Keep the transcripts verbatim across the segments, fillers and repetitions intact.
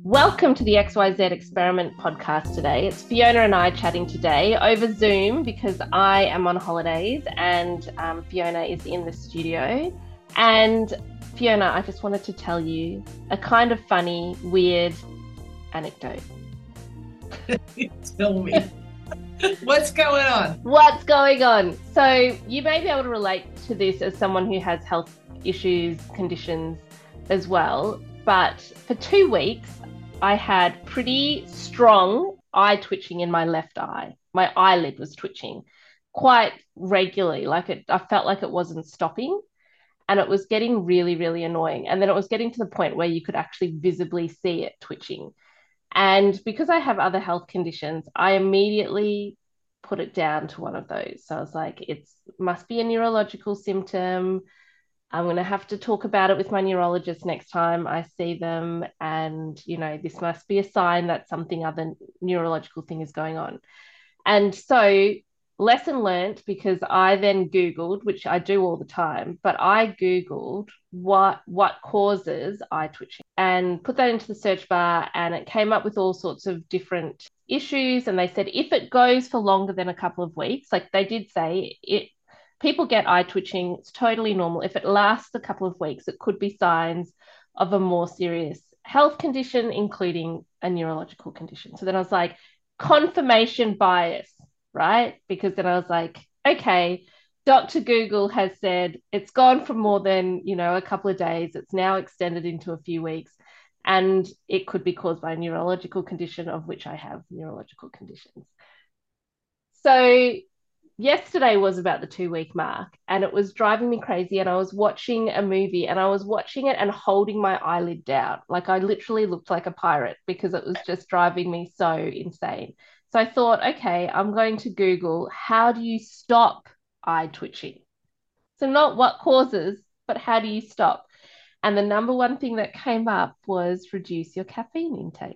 Welcome to the X Y Z Experiment podcast today. It's Fiona and I chatting today over Zoom because I am on holidays and um, Fiona is in the studio. And Fiona, I just wanted to tell you a kind of funny, weird anecdote. Tell me. What's going on? What's going on? So you may be able to relate to this as someone who has health issues, conditions as well. But for two weeks, I had pretty strong eye twitching in my left eye. My eyelid was twitching quite regularly. Like it, I felt like it wasn't stopping and it was getting really, really annoying. And then it was getting to the point where you could actually visibly see it twitching. And because I have other health conditions, I immediately put it down to one of those. So I was like, it must be a neurological symptom. I'm going to have to talk about it with my neurologist next time I see them. And, you know, this must be a sign that something other neurological thing is going on. And so, lesson learnt, because I then Googled, which I do all the time, but I Googled what what causes eye twitching and put that into the search bar, and it came up with all sorts of different issues. And they said if it goes for longer than a couple of weeks, like they did say, it people get eye twitching. It's totally normal. If it lasts a couple of weeks, it could be signs of a more serious health condition, including a neurological condition. So then I was like, confirmation bias, right? Because then I was like, okay, Doctor Google has said it's gone for more than, you know, a couple of days. It's now extended into a few weeks. And it could be caused by a neurological condition, of which I have neurological conditions. So yesterday was about the two week mark and it was driving me crazy. And I was watching a movie and I was watching it and holding my eyelid down. Like I literally looked like a pirate because it was just driving me so insane. So I thought, okay, I'm going to Google, how do you stop eye twitching? So not what causes, but how do you stop? And the number one thing that came up was reduce your caffeine intake.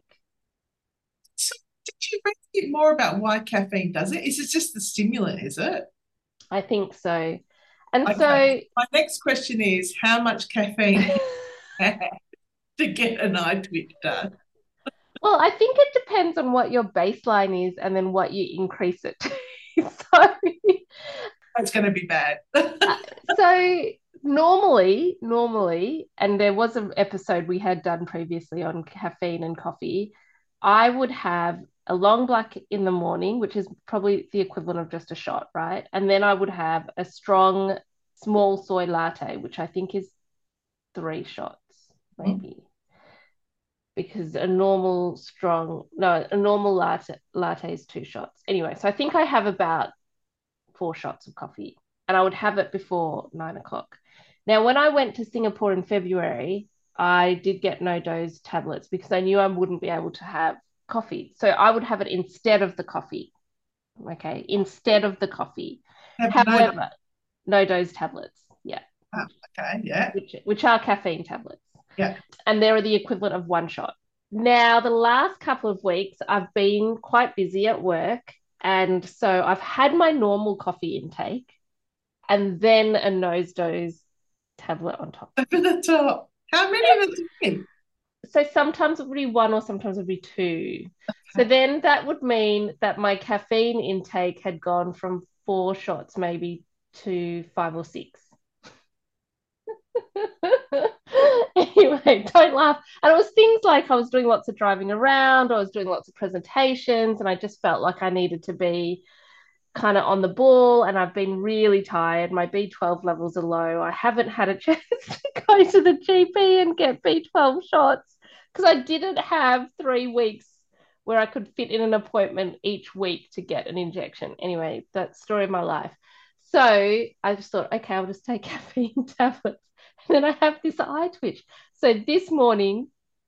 So did you read a bit more about why caffeine does it? Is it just the stimulant, is it? I think so. And Okay. so My next question is how much caffeine to get an eye twitch done? well, I think it depends on what your baseline is and then what you increase it to. so, That's going to be bad. uh, so normally, normally, and there was an episode we had done previously on caffeine and coffee, I would have a long black in the morning, which is probably the equivalent of just a shot, right? And then I would have a strong small soy latte, which I think is three shots, maybe. Because a normal strong no a normal latte latte is two shots anyway. So I think I have about four shots of coffee and I would have it before nine o'clock. Now when I went to Singapore in February, I did get no dose tablets because I knew I wouldn't be able to have coffee, so I would have it instead of the coffee. Okay, instead of the coffee. Have no. However, no dose tablets, yeah. Ah, okay, yeah, which which are caffeine tablets, yeah. and they're the equivalent of one shot. Now, the last couple of weeks, I've been quite busy at work. And so I've had my normal coffee intake and then a nose dose tablet on top. Over the top. How many of a day? So sometimes it would be one or sometimes it would be two. So Okay. then that would mean that my caffeine intake had gone from four shots maybe to five or six. Anyway, don't laugh. And it was things like I was doing lots of driving around, I was doing lots of presentations, and I just felt like I needed to be kind of on the ball. And I've been really tired. My B twelve levels are low. I haven't had a chance to go to the G P and get B twelve shots because I didn't have three weeks where I could fit in an appointment each week to get an injection. Anyway, that's the story of my life. So I just thought, okay, I'll just take caffeine tablets. And then I have this eye twitch. So this morning,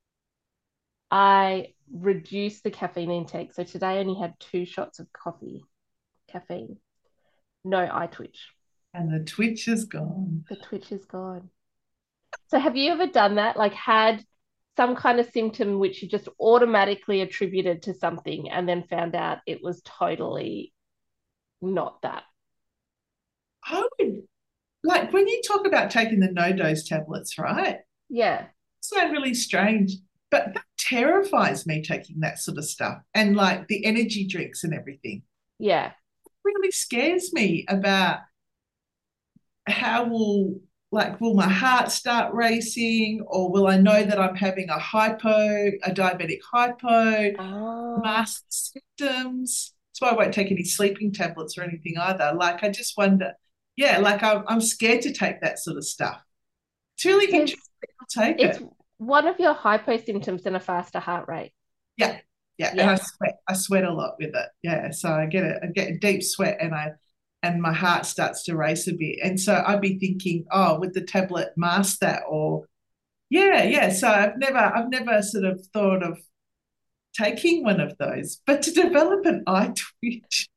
I reduced the caffeine intake. So today I only had two shots of coffee, caffeine, no eye twitch. And the twitch is gone. The twitch is gone. So have you ever done that? Like had some kind of symptom which you just automatically attributed to something and then found out it was totally not that? I would, like, when you talk about taking the no dose tablets, right? Yeah. Sound really strange, but that terrifies me taking that sort of stuff and like the energy drinks and everything. Yeah. It really scares me about how will like will my heart start racing, or will I know that I'm having a hypo, a diabetic hypo, Oh, mask symptoms. That's why I won't take any sleeping tablets or anything either. Like I just wonder, yeah, like I'm I'm scared to take that sort of stuff. It's really so it's, interesting. I'll take it's it. one of your hypo symptoms and a faster heart rate. Yeah, yeah, and I Yeah. sweat. I sweat a lot with it. Yeah, so I get it. I get a deep sweat, and I and my heart starts to race a bit. And so I'd be thinking, oh, would the tablet mask that? Or yeah, yeah. So I've never, I've never sort of thought of taking one of those, but to develop an eye twitch.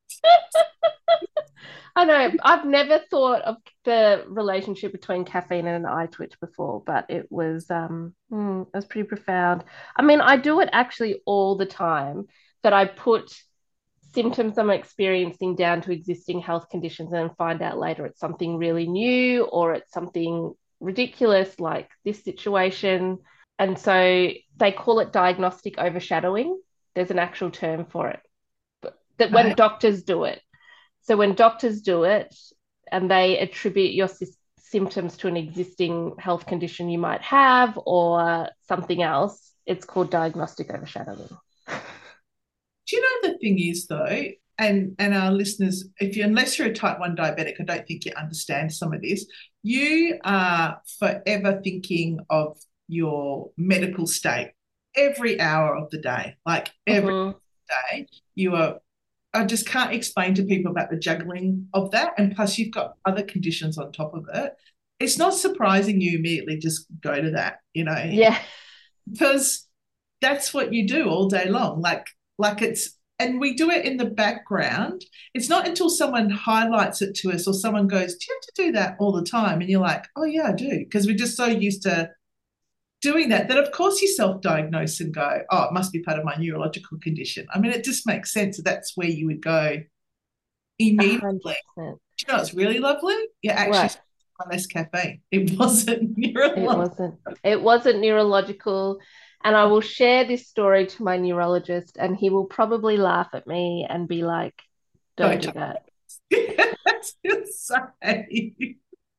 I know. I've never thought of the relationship between caffeine and an eye twitch before, but it was um hmm, it was pretty profound. I mean, I do it actually all the time, that I put symptoms I'm experiencing down to existing health conditions and find out later it's something really new or it's something ridiculous like this situation. And so they call it diagnostic overshadowing. There's an actual term for it, but that when Okay. doctors do it. So when doctors do it and they attribute your sy- symptoms to an existing health condition you might have or something else, it's called diagnostic overshadowing. Do you know the thing is though, and and our listeners, if you unless you're a type one diabetic, I don't think you understand some of this. You are forever thinking of your medical state every hour of the day, like every Mm-hmm. day. You are. I just can't explain to people about the juggling of that, and plus you've got other conditions on top of it. It's not surprising you immediately just go to that, you know, Yeah. because that's what you do all day long. Like, like it's, and we do it in the background. It's not until someone highlights it to us or someone goes, "Do you have to do that all the time?" And you're like, "Oh yeah, I do," because we're just so used to doing that that of course you self-diagnose and go, "Oh, it must be part of my neurological condition." I mean, it just makes sense that that's where you would go A immediately. hundred percent. Do you know it's really lovely? You actually What? less caffeine. It wasn't It neurological. wasn't. It wasn't neurological. And I will share this story to my neurologist, and he will probably laugh at me and be like, don't Don't do that. that's insane.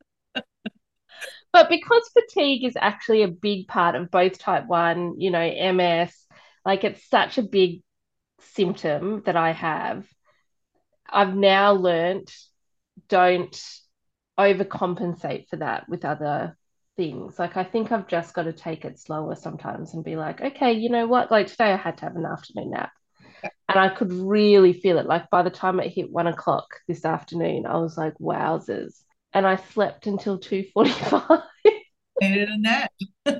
But because fatigue is actually a big part of both type one, you know, M S, like it's such a big symptom that I have, I've now learnt don't overcompensate for that with other things. Like I think I've just got to take it slower sometimes and be like, okay, you know what? Like today I had to have an afternoon nap. And I could really feel it. Like by the time it hit one o'clock this afternoon, I was like, wowzers. And I slept until two forty-five. Needed a nap.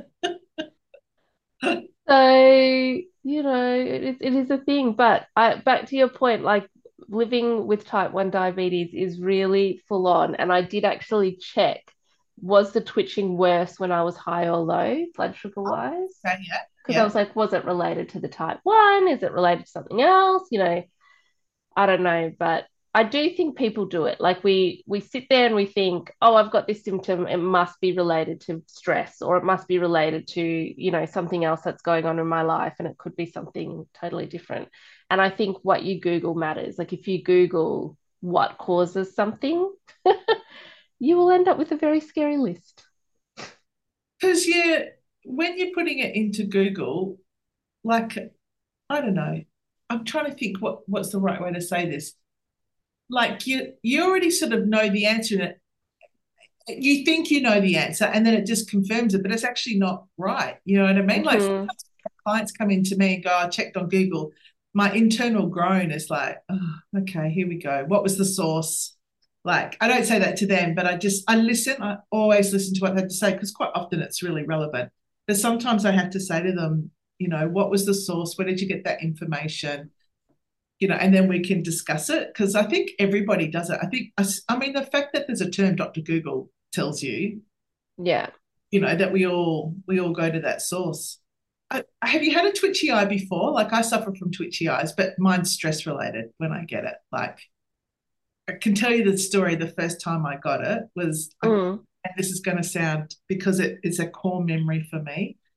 So, you know, it is, it is a thing. But I, back to your point, like living with type one diabetes is really full on. And I did actually check, was the twitching worse when I was high or low, blood sugar wise? Okay, yeah, Because I yeah. was like, was it related to the type one? Is it related to something else? You know, I don't know, but I do think people do it. Like we we sit there and we think, oh, I've got this symptom. It must be related to stress, or it must be related to, you know, something else that's going on in my life, and it could be something totally different. And I think what you Google matters. Like if you Google what causes something, you will end up with a very scary list. Because you, when you're putting it into Google, like I don't know, I'm trying to think what what's the right way to say this. Like you, you already sort of know the answer, and it, you think you know the answer, and then it just confirms it, but it's actually not right. You know what I mean? Like Mm-hmm. sometimes clients come in to me and go, "I checked on Google." My internal groan is like, "Oh, okay, here we go. What was the source?" Like I don't say that to them, but I just I listen. I always listen to what they have to say because quite often it's really relevant. But sometimes I have to say to them, you know, what was the source? Where did you get that information? You know, and then we can discuss it because I think everybody does it. I think I, I mean the fact that there's a term Doctor Google tells you, Yeah. you know, that we all we all go to that source. I, have you had a twitchy eye before? Like I suffer from twitchy eyes, but mine's stress related when I get it. Like I can tell you the story. The first time I got it was, I, Mm. and this is going to sound because it, it's a core memory for me.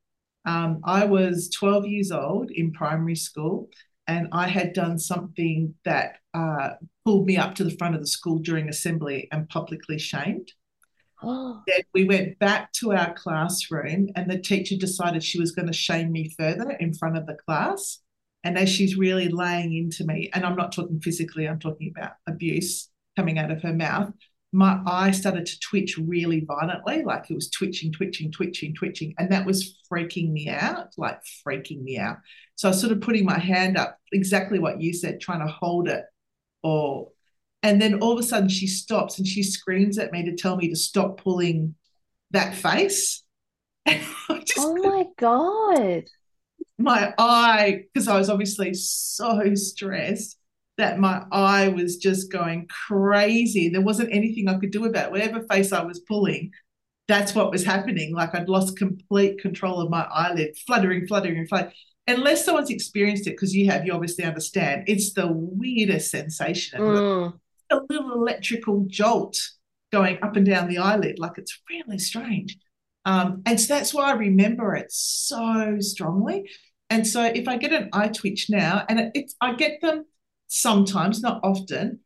Um, I was twelve years old in primary school, and I had done something that uh, pulled me up to the front of the school during assembly and publicly shamed. Oh, Then we went back to our classroom, and the teacher decided she was going to shame me further in front of the class. And as she's really laying into me, and I'm not talking physically, I'm talking about abuse coming out of her mouth, my eye started to twitch really violently, like it was twitching, twitching, twitching, twitching. And that was freaking me out, like freaking me out. So I was sort of putting my hand up, exactly what you said, trying to hold it or and then all of a sudden she stops and she screams at me to tell me to stop pulling that face. And I just, oh my God. my eye, because I was obviously so stressed that my eye was just going crazy. There wasn't anything I could do about it. Whatever face I was pulling, that's what was happening. Like I'd lost complete control of my eyelid, fluttering, fluttering, fluttering. Unless someone's experienced it, because you have, you obviously understand, it's the weirdest sensation. Mm. A little electrical jolt going up and down the eyelid. Like it's really strange. Um, and so that's why I remember it so strongly. And so if I get an eye twitch now, and it, it's I get them sometimes, not often,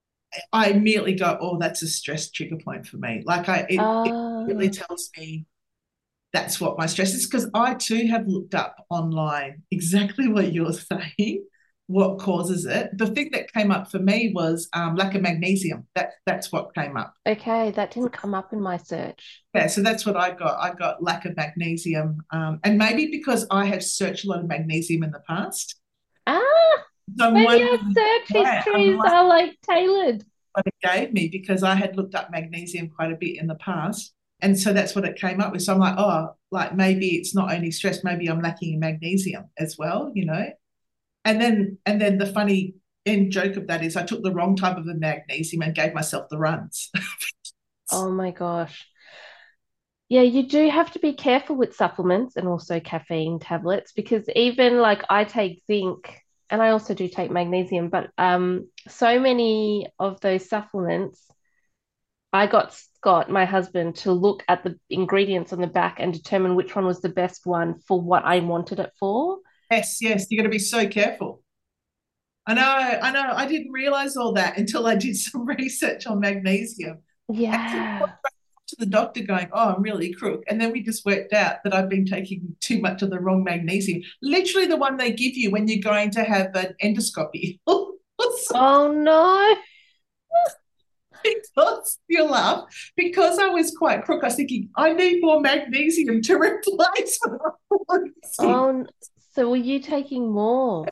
I immediately go, "Oh, that's a stress trigger point for me." Like I, it, it really Uh, tells me that's what my stress is because I too have looked up online exactly what you're saying, what causes it. The thing that came up for me was um, lack of magnesium. That that's what came up. okay, that didn't come up in my search. Yeah, so that's what I got. I got lack of magnesium, um, and maybe because I have searched a lot of magnesium in the past, Ah, so I'm maybe our wondering search why. I'm histories like are like tailored. what it gave me because I had looked up magnesium quite a bit in the past. And so that's what it came up with. So I'm like, oh, like maybe it's not only stress, maybe I'm lacking in magnesium as well, you know. And then and then the funny end joke of that is I took the wrong type of the magnesium and gave myself the runs. Oh my gosh. Yeah, you do have to be careful with supplements and also caffeine tablets because even like I take zinc and I also do take magnesium, but um so many of those supplements, I got Scott, my husband, to look at the ingredients on the back and determine which one was the best one for what I wanted it for. Yes, yes, you got to be so careful. I know, I know. I didn't realize all that until I did some research on magnesium. Actually, Yeah. to the doctor going, oh, I'm really crook. And then we just worked out that I've been taking too much of the wrong magnesium, literally the one they give you when you're going to have an endoscopy. Oh no. Because you laugh, because I was quite crook, I was thinking, I need more magnesium to replace what I'm missing. Oh, so were you taking more?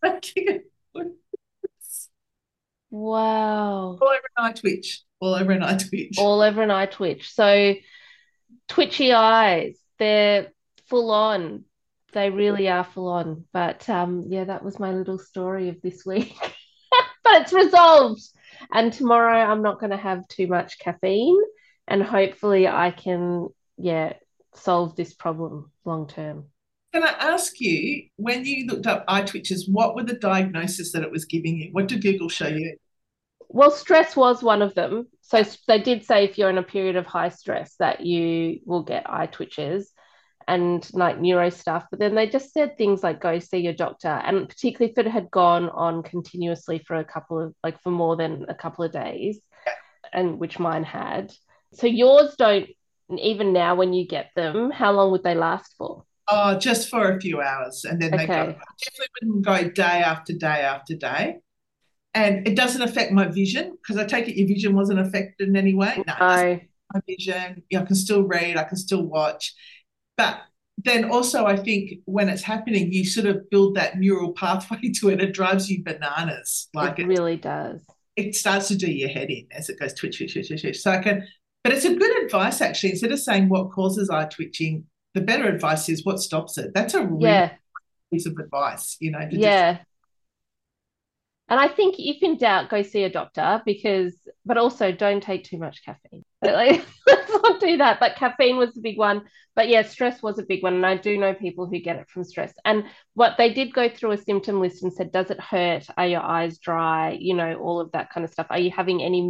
Wow. All over an eye twitch, all over an eye twitch. All over an eye twitch. So twitchy eyes, they're full on. They really are full on. But um, yeah, that was my little story of this week. But it's resolved. And tomorrow I'm not going to have too much caffeine. And hopefully I can, yeah, solve this problem long term. Can I ask you, when you looked up eye twitches, what were the diagnosis that it was giving you? What did Google show you? Well, stress was one of them. So they did say if you're in a period of high stress that you will get eye twitches and like neuro stuff. But then they just said things like go see your doctor. And particularly if it had gone on continuously for a couple of like for more than a couple of days, and which mine had. So yours don't even now when you get them, how long would they last for? Oh, just for a few hours, and then they go. I Okay. definitely wouldn't go day after day after day. And it doesn't affect my vision because I take it your vision wasn't affected in any way. No, it doesn't No. affect my vision. Yeah, I can still read, I can still watch. But then also, I think when it's happening, you sort of build that neural pathway to it. It drives you bananas. It Like it, really does. it starts to do your head in as it goes twitch, twitch, twitch, twitch, twitch. So I can, but it's a good advice actually. Instead of saying what causes eye twitching, the better advice is what stops it. That's a really Yeah. piece of advice, you know, to just Yeah. And I think if in doubt, go see a doctor because, but also don't take too much caffeine. Like, let's not do that. But caffeine was the big one. But yeah, stress was a big one. And I do know people who get it from stress. And what they did go through a symptom list and said, does it hurt? Are your eyes dry? You know, all of that kind of stuff. Are you having any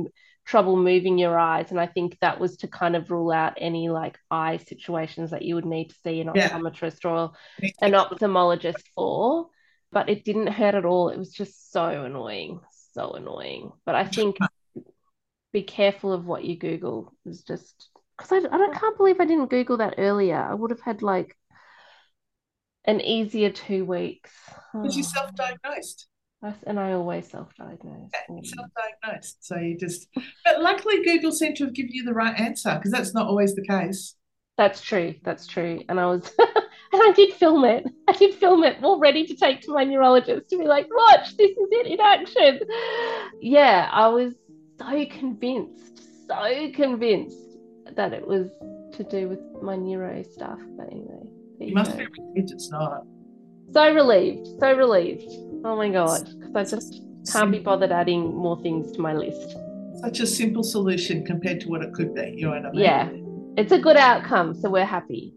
trouble moving your eyes. And I think that was to kind of rule out any like eye situations that you would need to see an Yeah. optometrist or an ophthalmologist for. But it didn't hurt at all. It was just so annoying, so annoying. But I think be careful of what you Google. It's just because I, I don't, can't believe I didn't Google that earlier. I would have had like an easier two weeks. Because you're self-diagnosed. And I always self-diagnose. Yeah, self-diagnosed. So you just, but luckily Google seemed to have given you the right answer because that's not always the case. That's true. That's true. And I was, and I did film it. I did film it all ready to take to my neurologist to be like, watch, this is it in action. Yeah, I was so convinced, so convinced that it was to do with my neuro stuff. But anyway. You, you must go. be relieved it's not. So relieved, so relieved. Oh my God, because I just can't be bothered adding more things to my list. Such a simple solution compared to what it could be. You know what I mean? Yeah, it's a good outcome, so we're happy.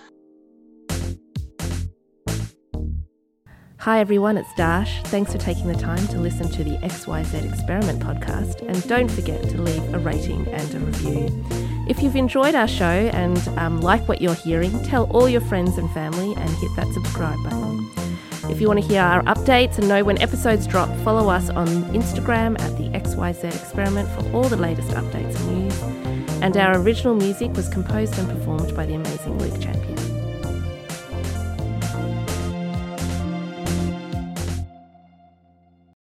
Hi everyone, it's Dash. Thanks for taking the time to listen to the X Y Z Experiment podcast, and don't forget to leave a rating and a review. If you've enjoyed our show and um, like what you're hearing, tell all your friends and family and hit that subscribe button. If you want to hear our updates and know when episodes drop, follow us on Instagram at the X Y Z Experiment for all the latest updates and news. And our original music was composed and performed by the amazing Luke Champion.